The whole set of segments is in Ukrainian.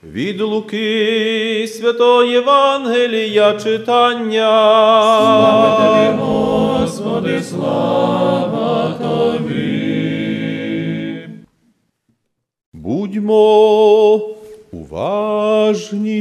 Від Луки Святого Євангелія читання. Слава Тобі, Господи, слава Тобі. Будьмо уважні.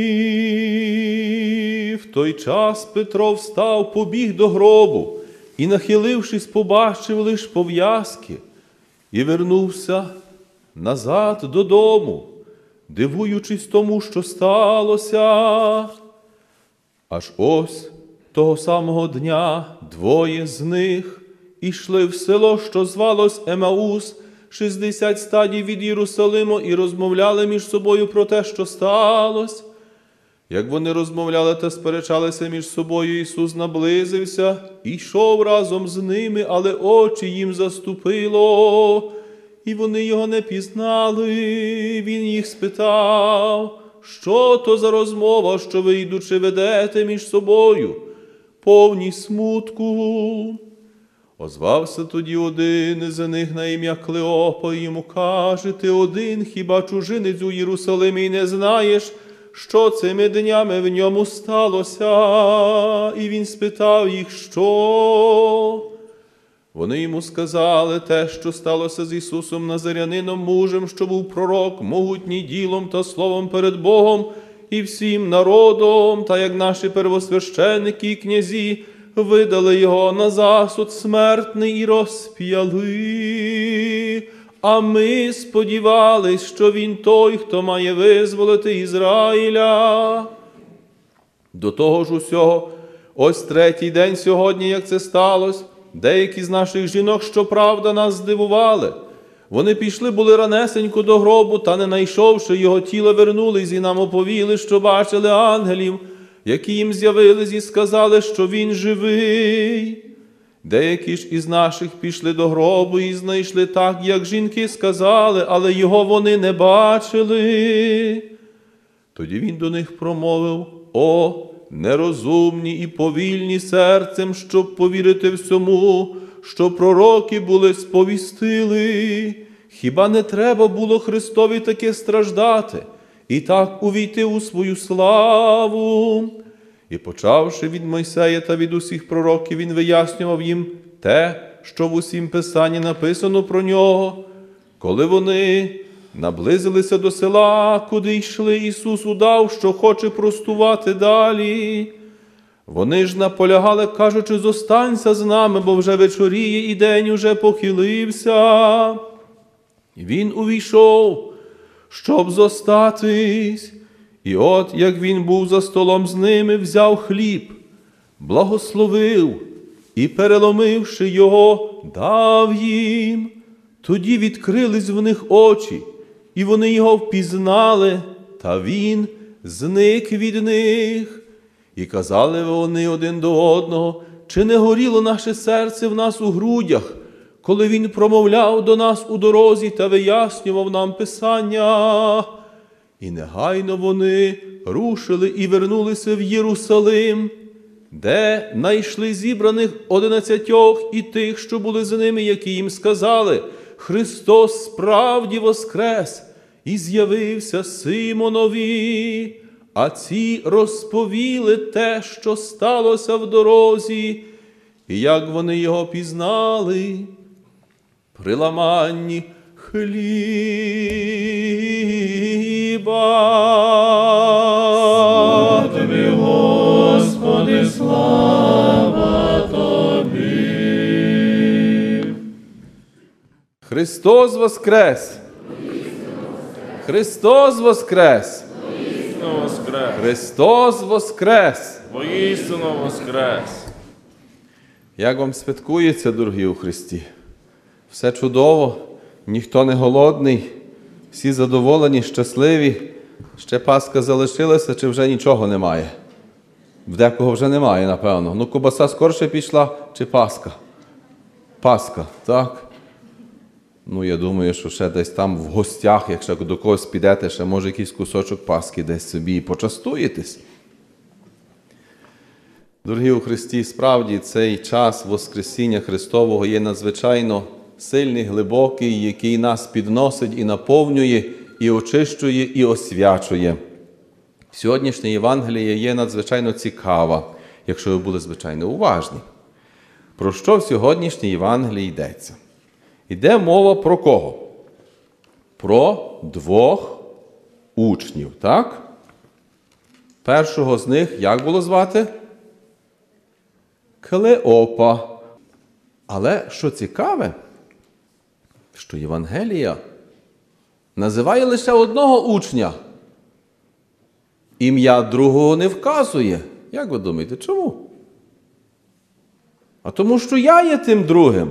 В той час Петро встав, побіг до гробу і, нахилившись, побачив лиш пов'язки і вернувся назад додому, дивуючись тому, що сталося. Аж ось того самого дня двоє з них ішли в село, що звалось Емаус, 60 стадій від Єрусалиму, і розмовляли між собою про те, що сталося. Як вони розмовляли та сперечалися між собою, Ісус наблизився і йшов разом з ними, але очі їм заступило, і вони його не пізнали. Він їх спитав: що то за розмова, що ви, йдучи, ведете між собою, повні смутку? Озвався тоді один із них на ім'я Клеопа, і йому каже: ти один хіба чужинець у Єрусалимі, і не знаєш, що цими днями в ньому сталося? І він спитав їх: що? Вони йому сказали те, що сталося з Ісусом Назарянином, мужем, що був пророк, могутній ділом та словом перед Богом і всім народом, та як наші первосвященники і князі видали його на засуд смертний і розп'яли. А ми сподівались, що він той, хто має визволити Ізраїля. До того ж усього, ось третій день сьогодні, як це сталося, деякі з наших жінок, щоправда, нас здивували. Вони пішли були ранесенько до гробу, та, не знайшовши його тіла, вернулись і нам оповіли, що бачили ангелів, які їм з'явились і сказали, що він живий. Деякі ж із наших пішли до гробу і знайшли так, як жінки сказали, але його вони не бачили. Тоді він до них промовив: о, нерозумні і повільні серцем, щоб повірити всьому, що пророки були сповістили. Хіба не треба було Христові таке страждати і так увійти у свою славу? І, почавши від Мойсея та від усіх пророків, він вияснював їм те, що в усім Писанні написано про нього. Коли вони наблизилися до села, куди йшли, Ісус удав, що хоче простувати далі. Вони ж наполягали, кажучи: зостанься з нами, бо вже вечоріє і день уже похилився. І він увійшов, щоб зостатись. І от, як він був за столом з ними, взяв хліб, благословив і, переломивши його, дав їм. Тоді відкрились в них очі, і вони його впізнали, та він зник від них. І казали вони один до одного: чи не горіло наше серце в нас у грудях, коли він промовляв до нас у дорозі та вияснював нам Писання? І негайно вони рушили і вернулися в Єрусалим, де знайшли зібраних 11 і тих, що були з ними, які їм сказали: Христос справді воскрес і з'явився Симонові. А ці розповіли те, що сталося в дорозі, і як вони його пізнали при ламанні хліба. Слава Тобі, Господи, слава Тобі. Христос воскрес! Христос воскрес! Воскрес! Христос воскрес! Воістину воскрес! Як вам святкується, дорогі у Христі? Все чудово, ніхто не голодний, всі задоволені, щасливі. Ще Пасха залишилася, чи вже нічого немає? В декого вже немає, напевно. Ну, ковбаса скорше пішла, чи Пасха? Пасха, так? Ну, я думаю, що ще десь там в гостях, якщо до когось підете, ще може якийсь кусочок Пасхи десь собі і почастуєтесь. Дорогі у Христі, справді цей час Воскресіння Христового є надзвичайно сильний, глибокий, який нас підносить і наповнює, і очищує, і освячує. Сьогоднішнє Євангеліє є надзвичайно цікава, якщо ви були звичайно уважні. Про що в сьогоднішній Євангелії йдеться? Йде мова про кого? Про двох учнів, так? Першого з них, як було звати? Клеопа. Але, що цікаве, що Євангелія називає лише одного учня. Ім'я другого не вказує. Як ви думаєте, чому? А тому, що я є тим другим.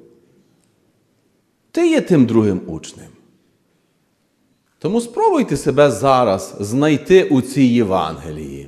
Ти є тим другим учнем. Тому спробуйте себе зараз знайти у цій Євангелії.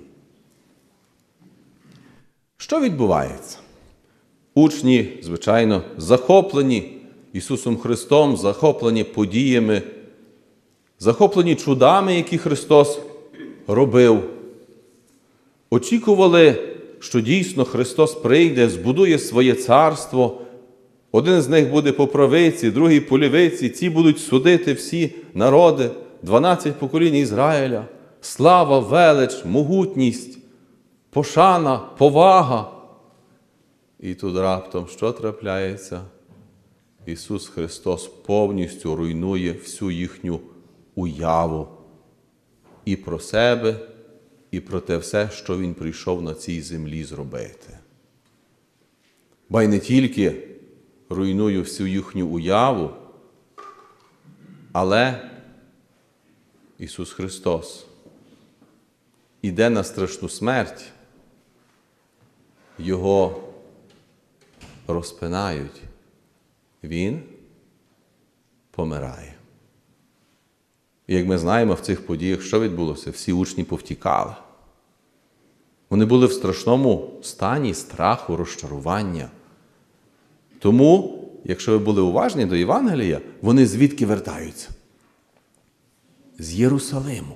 Що відбувається? Учні, звичайно, захоплені Ісусом Христом, захоплені подіями, захоплені чудами, які Христос робив. Очікували, що дійсно Христос прийде, збудує своє царство. Один з них буде по правиці, другий по лівиці. Ці будуть судити всі народи, 12 поколінь Ізраїля. Слава, велич, могутність, пошана, повага. І тут раптом що трапляється? Ісус Христос повністю руйнує всю їхню уяву і про себе, і про те все, що Він прийшов на цій землі зробити. Ба й не тільки руйнує всю їхню уяву, але Ісус Христос іде на страшну смерть, Його розпинають, Він помирає. І як ми знаємо, в цих подіях що відбулося? Всі учні повтікали. Вони були в страшному стані страху, розчарування. Тому, якщо ви були уважні до Євангелія, вони звідки вертаються? З Єрусалиму.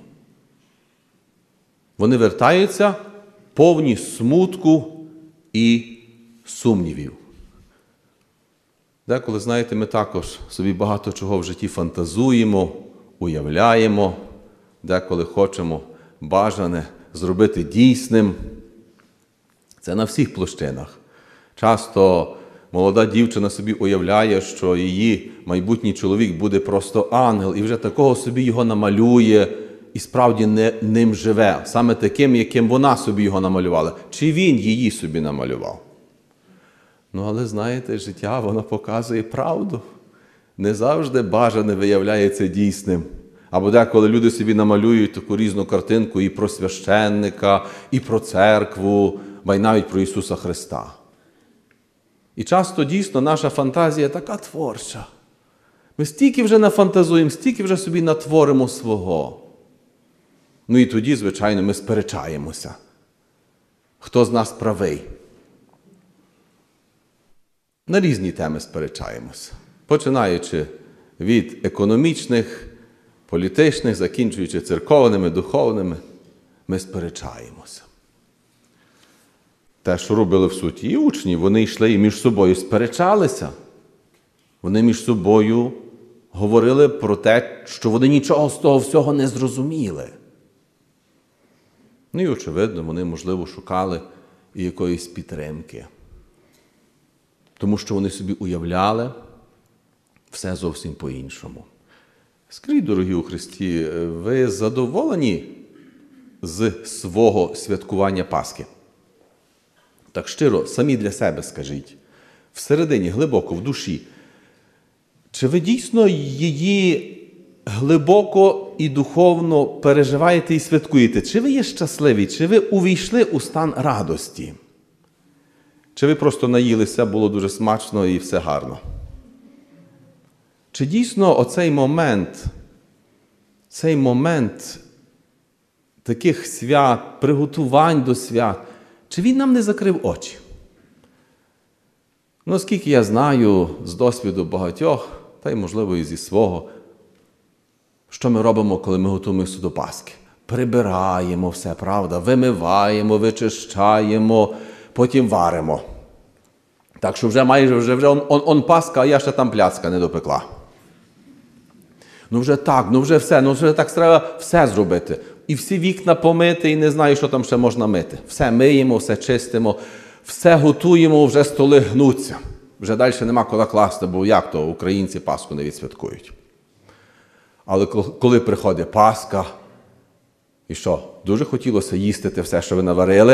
Вони вертаються повні смутку і сумнівів. Деколи, знаєте, ми також собі багато чого в житті фантазуємо, уявляємо, деколи хочемо бажане зробити дійсним. Це на всіх площинах. Часто молода дівчина собі уявляє, що її майбутній чоловік буде просто ангел, і вже такого собі його намалює, і справді ним живе, саме таким, яким вона собі його намалювала. Чи він її собі намалював? Ну, але, знаєте, життя, воно показує правду. Не завжди бажане виявляється дійсним. Або деколи люди собі намалюють таку різну картинку і про священника, і про церкву, ба й навіть про Ісуса Христа. І часто, дійсно, наша фантазія така творча. Ми стільки вже нафантазуємо, стільки вже собі натворимо свого. Ну і тоді, звичайно, ми сперечаємося. Хто з нас правий? На різні теми сперечаємося. Починаючи від економічних, політичних, закінчуючи церковними, духовними, ми сперечаємося. Те, що робили в суті і учні, вони йшли і між собою сперечалися. Вони між собою говорили про те, що вони нічого з того всього не зрозуміли. Ну і, очевидно, вони, можливо, шукали і якоїсь підтримки. Тому що вони собі уявляли все зовсім по-іншому. Скажіть, дорогі у Христі, ви задоволені з свого святкування Пасхи? Так щиро, самі для себе скажіть, всередині, глибоко, в душі, чи ви дійсно її глибоко і духовно переживаєте і святкуєте? Чи ви є щасливі? Чи ви увійшли у стан радості? Чи ви просто наїлися, було дуже смачно і все гарно? Чи дійсно оцей момент таких свят, приготувань до свят, чи він нам не закрив очі? Ну, оскільки я знаю з досвіду багатьох, та й, можливо, і зі свого, що ми робимо, коли ми готуємося до Пасхи? Прибираємо все, правда? Вимиваємо, вичищаємо, потім варимо. Так що вже майже он Пасха, а я ще там пляцка не допекла. Ну вже так, ну вже все, ну вже так треба все зробити. І всі вікна помити, і не знаю, що там ще можна мити. Все миємо, все чистимо, все готуємо, вже столи гнуться. Вже далі нема куди класти, бо як то українці Пасху не відсвяткують. Але коли приходить Пасха, і що, дуже хотілося їсти те все, що ви наварили?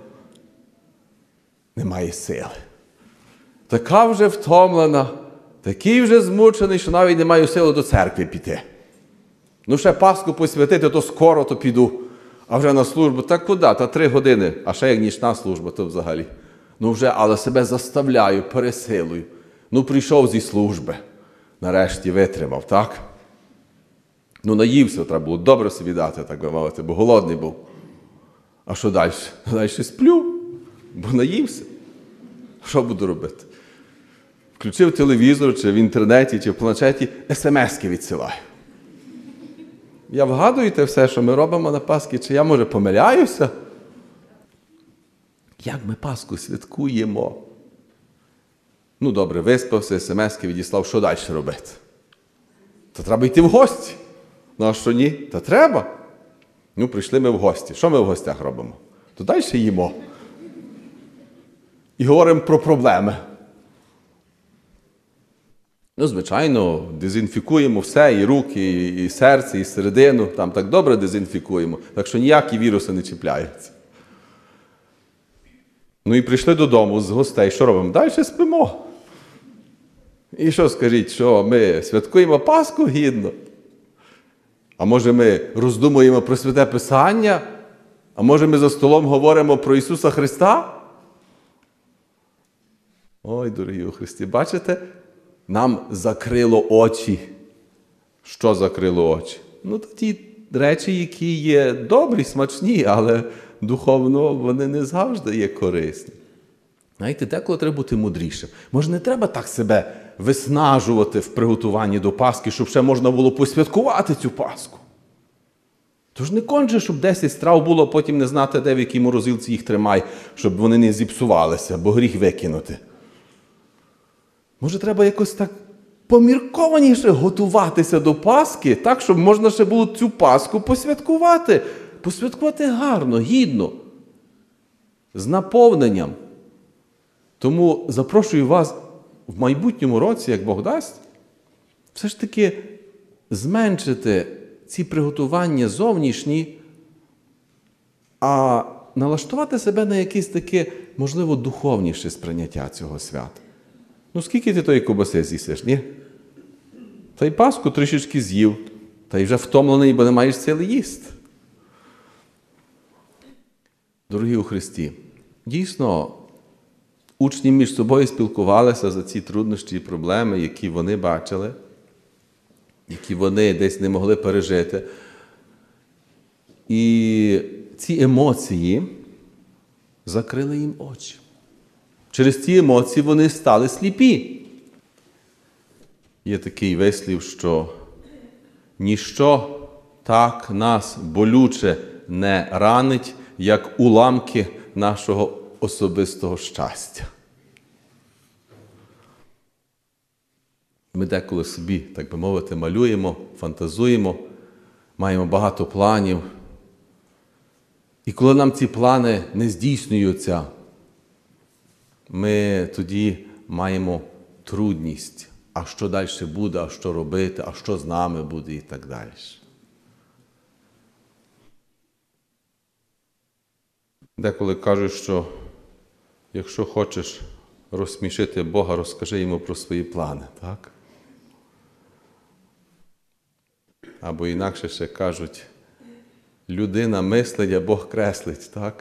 Немає сили. Така вже втомлена, такий вже змучений, що навіть не маю сили до церкви піти. Ну ще Пасху посвятити, то скоро то піду. А вже на службу, та куди? Та 3 години, а ще як нічна служба, то взагалі. Ну вже, але себе заставляю, пересилую. Ну прийшов зі служби, нарешті витримав, так? Ну наївся, треба було добре собі дати, так би мовити, бо голодний був. А що далі? Далі сплю, бо наївся. Що буду робити? Включив телевізор, чи в інтернеті, чи в планшеті, смс-ки відсилаю. Я вгадую те все, що ми робимо на Пасхі, чи я, може, помиляюся? Як ми Пасху святкуємо? Ну, добре, виспався, смс-ки відіслав, що далі робити? Та треба йти в гості. Ну, а що ні? Та треба. Ну, прийшли ми в гості. Що ми в гостях робимо? То далі їмо. І говоримо про проблеми. Ну, звичайно, дезінфікуємо все, і руки, і серце, і середину. Там так добре дезінфікуємо, так що ніякі віруси не чіпляються. Ну і прийшли додому з гостей. Що робимо? Далі спимо. І що скажіть, що ми святкуємо Пасху гідно? А може ми роздумуємо про Святе Писання? А може ми за столом говоримо про Ісуса Христа? Ой, дорогі у Христі, бачите? Нам закрило очі. Що закрило очі? Ну, ті речі, які є добрі, смачні, але духовно вони не завжди є корисні. Знаєте, деколи треба бути мудрішим. Може, не треба так себе виснажувати в приготуванні до Пасхи, щоб ще можна було посвяткувати цю Пасху. Тож не конче, щоб 10 страв було, а потім не знати, де в якій морозилці їх тримай, щоб вони не зіпсувалися, бо гріх викинути. Може, треба якось так поміркованіше готуватися до Пасхи, так, щоб можна ще було цю Пасху посвяткувати. Посвяткувати гарно, гідно, з наповненням. Тому запрошую вас в майбутньому році, як Бог дасть, все ж таки зменшити ці приготування зовнішні, а налаштувати себе на якесь таке, можливо, духовніше сприйняття цього свята. Ну, скільки ти тої ковбаси з'їсиш, ні? Та й Пасху трішечки з'їв, та й вже втомлений, бо не маєш сили їсти. Дорогі у Христі, дійсно, учні між собою спілкувалися за ці труднощі і проблеми, які вони бачили, які вони десь не могли пережити. І ці емоції закрили їм очі. Через ці емоції вони стали сліпі. Є такий вислів, що ніщо так нас болюче не ранить, як уламки нашого особистого щастя. Ми деколи собі, так би мовити, малюємо, фантазуємо, маємо багато планів. І коли нам ці плани не здійснюються, ми тоді маємо трудність. А що далі буде, а що робити, а що з нами буде і так далі. Деколи кажуть, що якщо хочеш розсмішити Бога, розкажи йому про свої плани, так? Або інакше ще кажуть, людина мислить, а Бог креслить, так?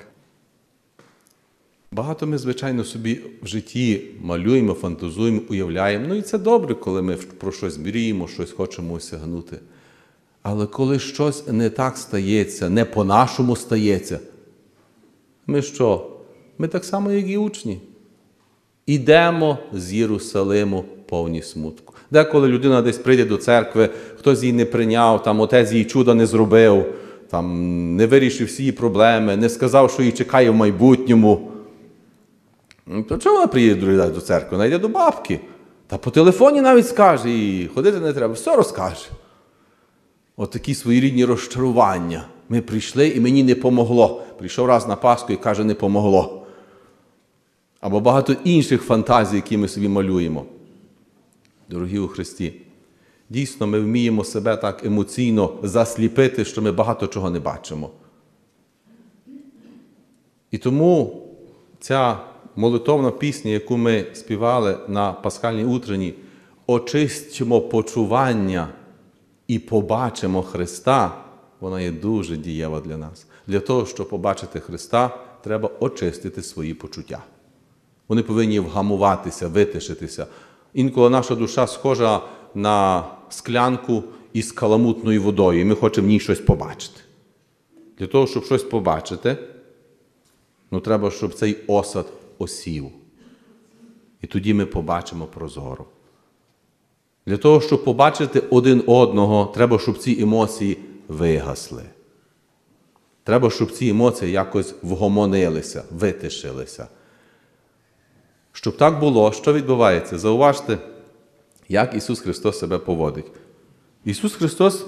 Багато ми, звичайно, собі в житті малюємо, фантазуємо, уявляємо. Ну і це добре, коли ми про щось мріємо, щось хочемо осягнути. Але коли щось не так стається, не по-нашому стається, ми що? Ми так само, як і учні. Ідемо з Єрусалиму повні смутку. Деколи людина десь прийде до церкви, хтось її не прийняв, там отець їй чуда не зробив, там не вирішив всі її проблеми, не сказав, що її чекає в майбутньому. То чого вона приїде другий раз до церкви? Вона йде до бабки. Та по телефоні навіть скаже, і ходити не треба, все розкаже. Отакі своєрідні розчарування. Ми прийшли і мені не помогло. Прийшов раз на Пасху і каже, не помогло. Або багато інших фантазій, які ми собі малюємо. Дорогі у Христі, дійсно ми вміємо себе так емоційно засліпити, що ми багато чого не бачимо. І тому ця молитовна пісня, яку ми співали на Пасхальній утренні, «Очистимо почування і побачимо Христа», вона є дуже дієва для нас. Для того, щоб побачити Христа, треба очистити свої почуття. Вони повинні вгамуватися, витишитися. Інколи наша душа схожа на склянку із каламутною водою, і ми хочемо в ній щось побачити. Для того, щоб щось побачити, треба, щоб цей осад осів. І тоді ми побачимо прозоро. Для того, щоб побачити один одного, треба, щоб ці емоції вигасли. Треба, щоб ці емоції якось вгомонилися, витишилися. Щоб так було, що відбувається? Зауважте, як Ісус Христос себе поводить. Ісус Христос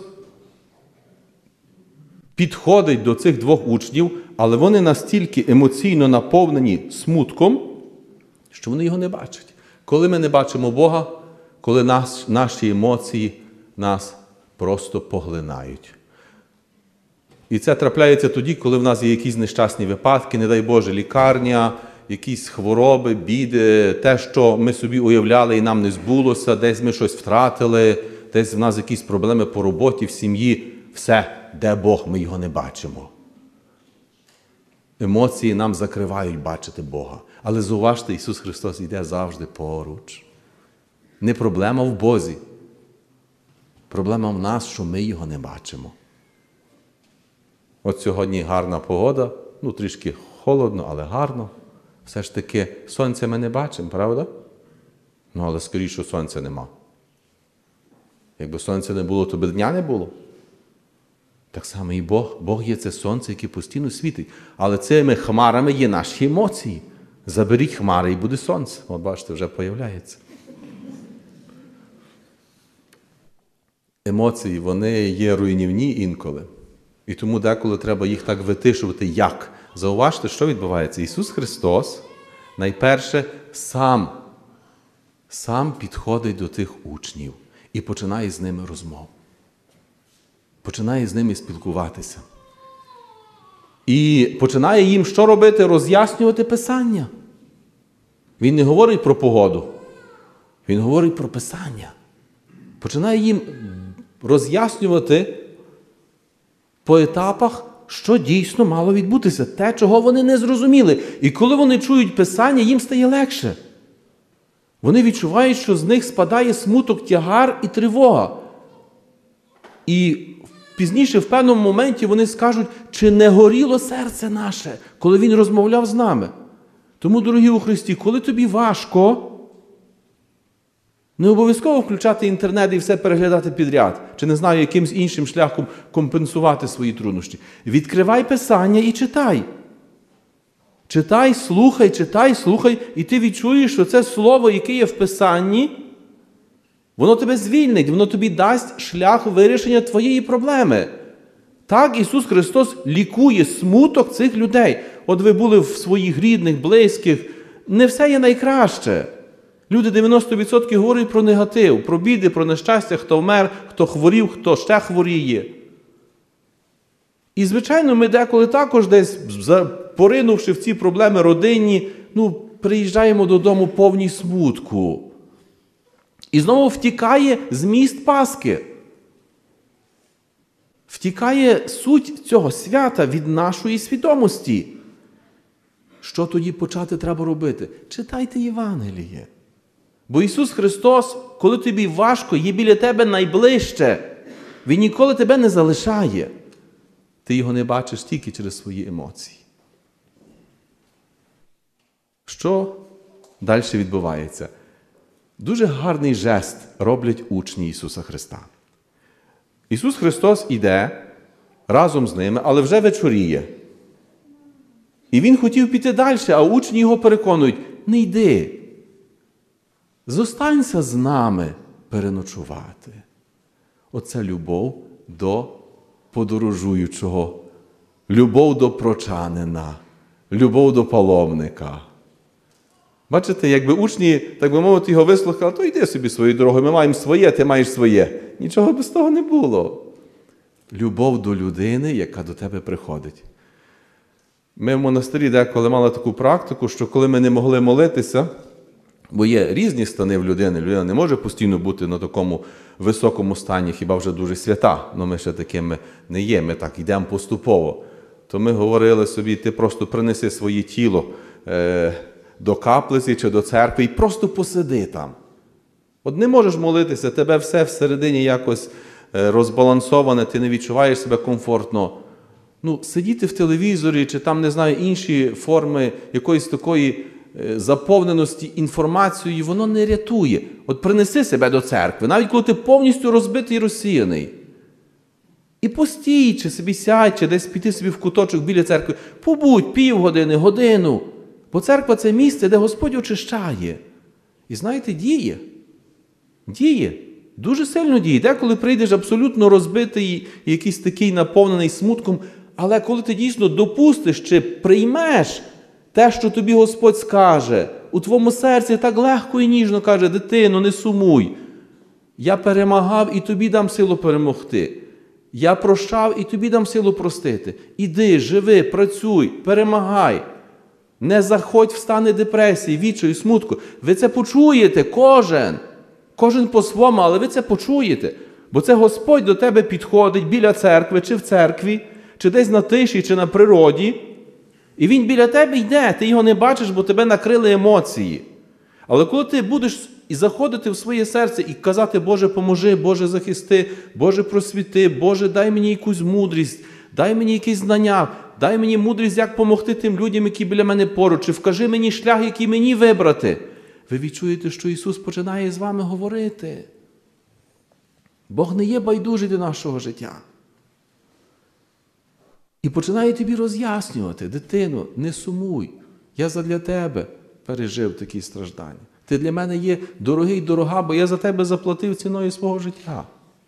підходить до цих двох учнів, але вони настільки емоційно наповнені смутком, що вони його не бачать. Коли ми не бачимо Бога, коли наші емоції нас просто поглинають. І це трапляється тоді, коли в нас є якісь нещасні випадки, не дай Боже, лікарня, якісь хвороби, біди, те, що ми собі уявляли і нам не збулося, десь ми щось втратили, десь в нас якісь проблеми по роботі, в сім'ї. Все, де Бог, ми його не бачимо. Емоції нам закривають бачити Бога. Але зауважте, Ісус Христос йде завжди поруч. Не проблема в Бозі. Проблема в нас, що ми його не бачимо. От сьогодні гарна погода, трішки холодно, але гарно. Все ж таки, сонця ми не бачимо, правда? Але скоріше, сонця нема. Якби сонця не було, то би дня не було. Так само і Бог. Бог є це сонце, яке постійно світить. Але цими хмарами є наші емоції. Заберіть хмари і буде сонце. От бачите, вже появляється. Емоції, вони є руйнівні інколи. І тому деколи треба їх так витишувати. Як? Зауважте, що відбувається. Ісус Христос, найперше, сам підходить до тих учнів і починає з ними розмову. Починає з ними спілкуватися. І починає їм що робити? Роз'яснювати Писання. Він не говорить про погоду. Він говорить про Писання. Починає їм роз'яснювати по етапах, що дійсно мало відбутися. Те, чого вони не зрозуміли. І коли вони чують Писання, їм стає легше. Вони відчувають, що з них спадає смуток, тягар і тривога. І пізніше, в певному моменті, вони скажуть, чи не горіло серце наше, коли він розмовляв з нами. Тому, дорогі у Христі, коли тобі важко, не обов'язково включати інтернет і все переглядати підряд, чи, не знаю, якимсь іншим шляхом компенсувати свої труднощі. Відкривай Писання і читай. Читай, слухай, і ти відчуєш, що це слово, яке є в Писанні, воно тебе звільнить, воно тобі дасть шлях вирішення твоєї проблеми. Так Ісус Христос лікує смуток цих людей. От ви були в своїх рідних, близьких, не все є найкраще. Люди 90% говорять про негатив, про біди, про нещастя, хто вмер, хто хворів, хто ще хворіє. І, звичайно, ми деколи також десь, поринувши в ці проблеми родинні, приїжджаємо додому повні смутку. І знову втікає зміст Пасхи. Втікає суть цього свята від нашої свідомості. Що тоді почати треба робити? Читайте Євангеліє. Бо Ісус Христос, коли тобі важко, є біля тебе найближче. Він ніколи тебе не залишає. Ти його не бачиш тільки через свої емоції. Що далі відбувається? Дуже гарний жест роблять учні Ісуса Христа. Ісус Христос іде разом з ними, але вже вечоріє. І Він хотів піти далі, а учні його переконують, не йди. Зостанься з нами переночувати. Оце любов до подорожуючого, любов до прочанина, любов до паломника. Бачите, якби учні, так би мовити, його вислухали, то йди собі своєю дорогою, ми маємо своє, ти маєш своє. Нічого без того не було. Любов до людини, яка до тебе приходить. Ми в монастирі деколи мали таку практику, що коли ми не могли молитися, бо є різні стани в людини, людина не може постійно бути на такому високому стані, хіба вже дуже свята, але ми ще такими не є, ми так йдемо поступово. То ми говорили собі, ти просто принеси своє тіло до каплиці чи до церкви і просто посиди там. От не можеш молитися, тебе все всередині якось розбалансоване, ти не відчуваєш себе комфортно. Сидіти в телевізорі чи там, не знаю, інші форми якоїсь такої заповненості інформацією, воно не рятує. От принеси себе до церкви, навіть коли ти повністю розбитий і розсіяний. І постій, чи собі сядь, чи десь піти собі в куточок біля церкви. Побудь півгодини, годину. Бо церква – це місце, де Господь очищає. І знаєте, діє. Діє. Дуже сильно діє. Деколи прийдеш абсолютно розбитий, якийсь такий наповнений смутком, але коли ти дійсно допустиш чи приймеш те, що тобі Господь скаже, у твоєму серці так легко і ніжно каже: дитино, не сумуй. Я перемагав і тобі дам силу перемогти. Я прощав і тобі дам силу простити. Іди, живи, працюй, перемагай. Не заходь в стани депресії, відчаю, смутку. Ви це почуєте, кожен. Кожен по-своєму, але ви це почуєте. Бо це Господь до тебе підходить біля церкви, чи в церкві, чи десь на тиші, чи на природі. І Він біля тебе йде, ти його не бачиш, бо тебе накрили емоції. Але коли ти будеш і заходити в своє серце і казати: Боже, поможи, Боже, захисти, Боже, просвіти, Боже, дай мені якусь мудрість, дай мені якісь знання, дай мені мудрість, як допомогти тим людям, які біля мене поруч, чи вкажи мені шлях, який мені вибрати. Ви відчуєте, що Ісус починає з вами говорити. Бог не є байдужий до нашого життя. І починає тобі роз'яснювати: дитино, не сумуй, я задля тебе пережив такі страждання. Ти для мене є дорогий, дорога, бо я за тебе заплатив ціною свого життя.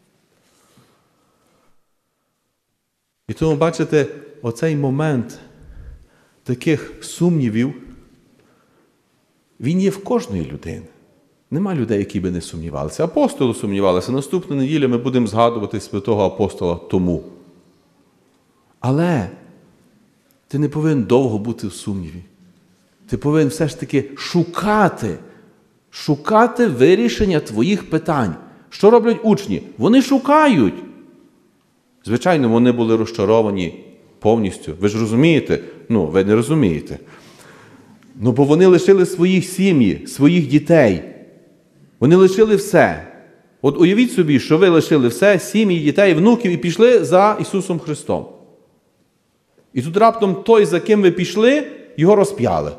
І тому, бачите, оцей момент таких сумнівів, він є в кожної людини. Нема людей, які би не сумнівалися. Апостоли сумнівалися. Наступну неділю ми будемо згадувати святого апостола Тому. Але ти не повинен довго бути в сумніві. Ти повинен все ж таки шукати вирішення твоїх питань. Що роблять учні? Вони шукають. Звичайно, вони були розчаровані повністю. Ви ж розумієте? Ви не розумієте. Бо вони лишили своїх сім'ї, своїх дітей. Вони лишили все. От уявіть собі, що ви лишили все, сім'ї, дітей, внуків, і пішли за Ісусом Христом. І тут раптом той, за ким ви пішли, його розп'яли.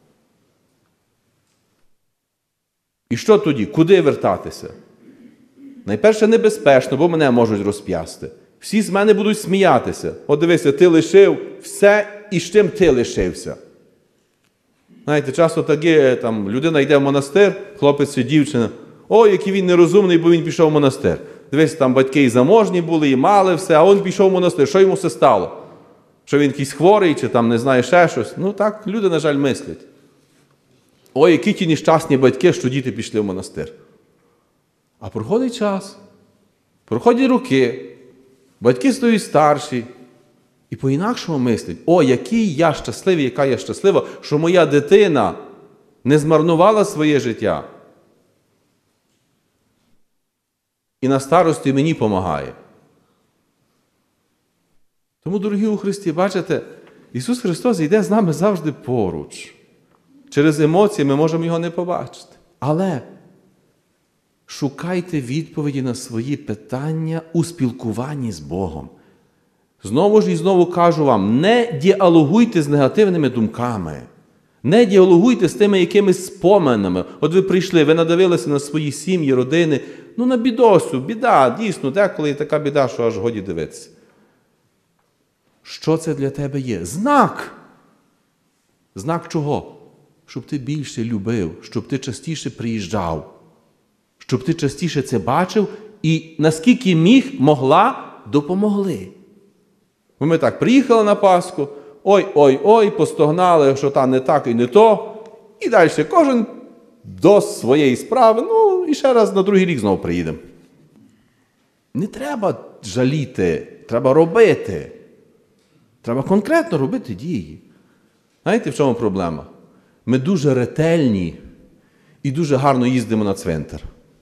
І що тоді? Куди вертатися? Найперше, небезпечно, бо мене можуть розп'ясти. Всі з мене будуть сміятися. От дивися, ти лишив все, і з чим ти лишився. Знаєте, часто таке, людина йде в монастир, хлопець чи дівчина: ой, який він нерозумний, бо він пішов в монастир. Дивись, там батьки і заможні були, і мали все, а він пішов в монастир. Що йому все стало? Що він якийсь хворий, чи там, не знаю, ще щось? Так, люди, на жаль, мислять. Ой, які ті нещасні батьки, що діти пішли в монастир. А проходить час, проходять роки, батьки стають старші, і по-інакшому мислять: о, який я щасливий, яка я щаслива, що моя дитина не змарнувала своє життя. І на старості мені допомагає. Тому, дорогі у Христі, бачите, Ісус Христос йде з нами завжди поруч. Через емоції ми можемо Його не побачити. Але шукайте відповіді на свої питання у спілкуванні з Богом. Знову ж і знову кажу вам: не діалогуйте з негативними думками. Не діалогуйте з тими якимись споминами. От ви прийшли, ви надивилися на свої сім'ї, родини. На бідосю, біда, дійсно, деколи є така біда, що аж годі дивитися. Що це для тебе є? Знак! Знак чого? Щоб ти більше любив, щоб ти частіше приїжджав, щоб ти частіше це бачив і наскільки могла допомогли. Бо ми так приїхали на Пасху, ой, постогнали, що там не так і не то, і далі кожен до своєї справи, ну і ще раз на другий рік знову приїдемо. Не треба жаліти, треба робити. Треба конкретно робити дії. Знаєте, в чому проблема? Ми дуже ретельні і дуже гарно їздимо на цвинтар.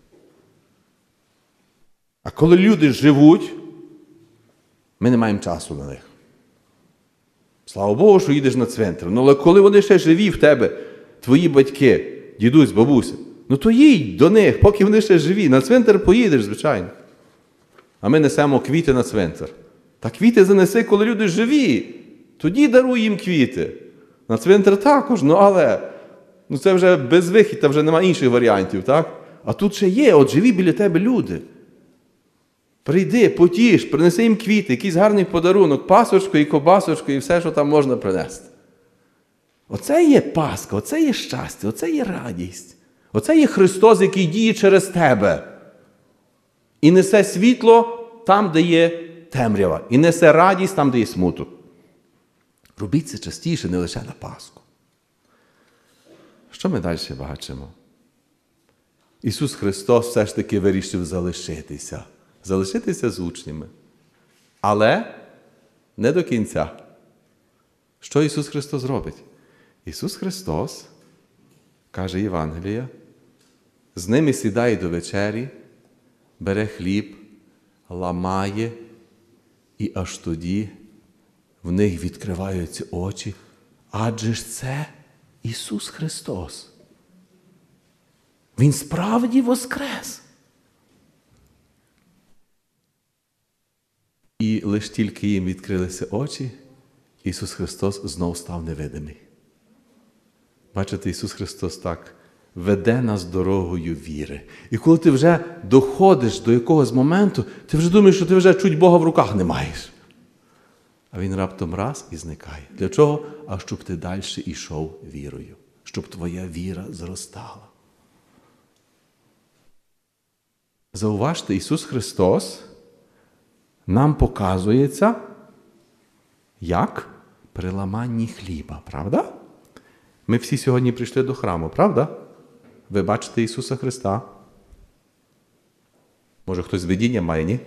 А коли люди живуть, ми не маємо часу на них. Слава Богу, що їдеш на цвинтар. Ну, але коли вони ще живі в тебе, твої батьки, дідусь, бабуся, ну то їдь до них, поки вони ще живі. На цвинтар поїдеш, звичайно. А ми несемо квіти на цвинтар. Та квіти занеси, коли люди живі. Тоді даруй їм квіти. На цвинтар також, але це вже безвихідь, та вже немає інших варіантів, так? А тут ще є, от живі біля тебе люди. Прийди, потіш, принеси їм квіти, якийсь гарний подарунок, пасочку і кобасочку, і все, що там можна принести. Оце є Пасха, оце є щастя, оце є радість. Оце є Христос, який діє через тебе. І несе світло там, де є темрява. І несе радість там, де є смуток. Робіть це частіше, не лише на Пасху. Що ми далі бачимо? Ісус Христос все ж таки вирішив залишитися. Залишитися з учнями. Але не до кінця. Що Ісус Христос робить? Ісус Христос, каже Євангелія, з ними сідає до вечері, бере хліб, ламає, і аж тоді в них відкриваються очі. Адже ж це Ісус Христос. Він справді воскрес. І лише тільки їм відкрилися очі, Ісус Христос знов став невидимий. Бачите, Ісус Христос так веде нас дорогою віри. І коли ти вже доходиш до якогось моменту, ти вже думаєш, що ти вже чуть Бога в руках не маєш. А Він раптом раз і зникає. Для чого? А щоб ти далі йшов вірою. Щоб твоя віра зростала. Зауважте, Ісус Христос нам показується, як при ламанні хліба, правда? Ми всі сьогодні прийшли до храму, правда? Ви бачите Ісуса Христа? Може, хтось видіння має, ні?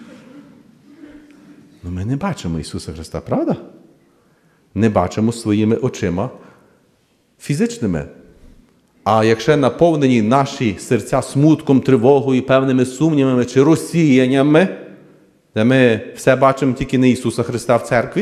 Ну, ми не бачимо Ісуса Христа, правда? Не бачимо своїми очима фізичними. А якщо наповнені наші серця смутком, тривогою, певними сумнівами чи розсіяннями, де ми все бачимо тільки не Ісуса Христа в церкві,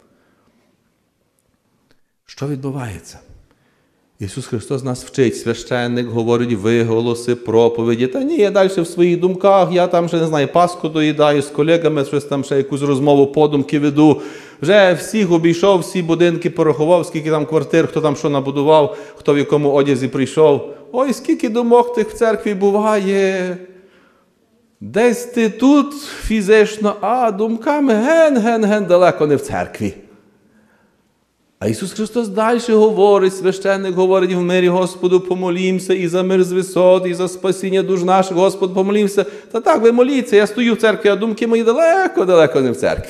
що відбувається? Ісус Христос нас вчить, священник говорить виголоси, проповіді. Та ні, я далі в своїх думках, я там ще, не знаю, Пасху доїдаю з колегами, щось там ще якусь розмову подумки веду. Вже всіх обійшов, всі будинки порахував, скільки там квартир, хто там що набудував, хто в якому одязі прийшов. Ой, скільки думок тих в церкві буває. Десь ти тут фізично, а думками ген далеко не в церкві. А Ісус Христос далі говорить, священник говорить, в мирі Господу помолімся, і за мир з висот, і за спасіння душ наших, Господь помолімся. Та так, ви моліться, я стою в церкві, а думки мої далеко не в церкві.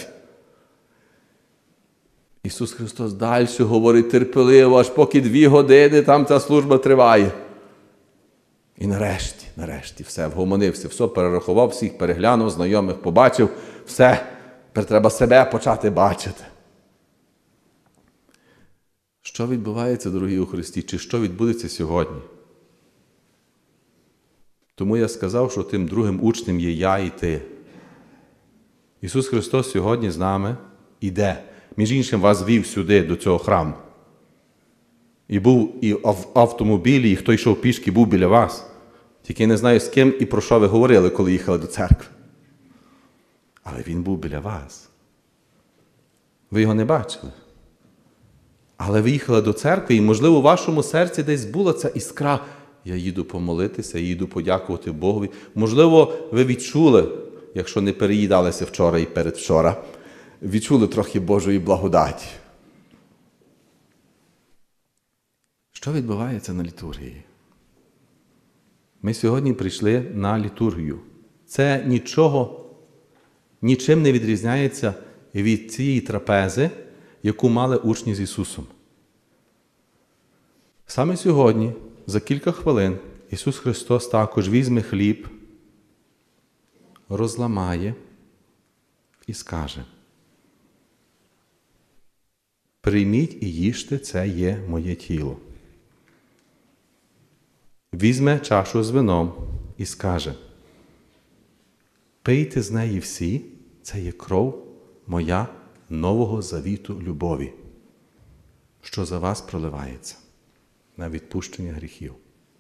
Ісус Христос далі говорить терпеливо, аж поки 2 години там ця служба триває. І нарешті, все, вгомонився, все перерахував, всіх переглянув, знайомих побачив, все, тепер треба себе почати бачити. Що відбувається, дорогі у Христі, чи що відбудеться сьогодні? Тому я сказав, що тим другим учнем є я і ти. Ісус Христос сьогодні з нами іде. Між іншим, вас вів сюди, до цього храму. І був і в автомобілі, і хто йшов пішки, був біля вас. Тільки я не знаю, з ким і про що ви говорили, коли їхали до церкви. Але Він був біля вас. Ви його не бачили. Але ви їхали до церкви, і, можливо, у вашому серці десь була ця іскра. Я їду помолитися, я їду подякувати Богові. Можливо, ви відчули, якщо не переїдалися вчора і передвчора, відчули трохи Божої благодаті. Що відбувається на літургії? Ми сьогодні прийшли на літургію. Це нічого нічим не відрізняється від цієї трапези, яку мали учні з Ісусом. Саме сьогодні, за кілька хвилин, Ісус Христос також візьме хліб, розламає і скаже: «Прийміть і їжте, це є моє тіло». Візьме чашу з вином і скаже: «Пийте з неї всі, це є кров моя нового завіту любові, що за вас проливається на відпущення гріхів».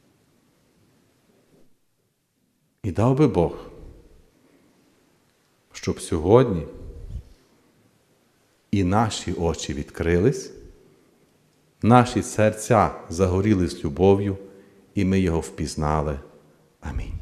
І дав би Бог, щоб сьогодні і наші очі відкрились, наші серця загорілись любов'ю, і ми його впізнали. Амінь.